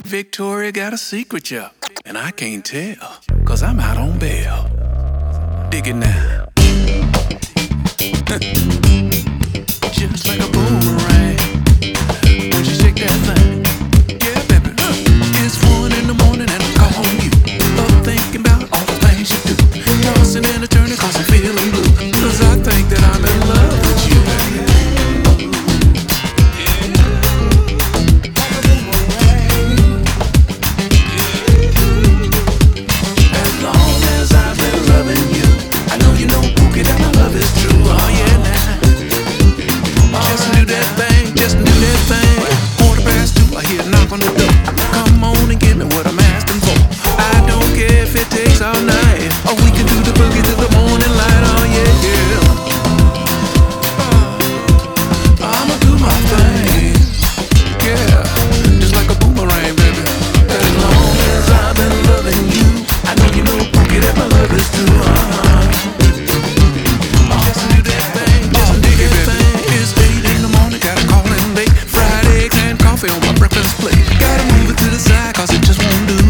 Victoria got a secret, yeah, and I can't tell, cause I'm out on bail. Dig it now. Just like a boomerang, when you shake that thing. Yeah, baby, it's 1 in the morning and I'm calling you, up thinking about all the things you do, tossing and turning cause I'm feeling blue, cause I think that I'm in love with you. As long as I've been loving you, I know you know, Pookie, that my love is true. Oh yeah, now just do that thing, just do that thing. 2:15, I hear a knock on the door. Come on and give me what I'm asking for. I don't care if it takes all night, or we can do the boogie till the morning light. Oh yeah, yeah. I'ma do my thing, yeah, just like a boomerang, baby. As long as I've been loving you, I know you know, Pookie, that my love is true. Just do that thing, just do that thing. It's 8 in the morning, gotta call in late. Fried eggs and coffee on my breakfast plate. Gotta move it to the side, cause it just won't do.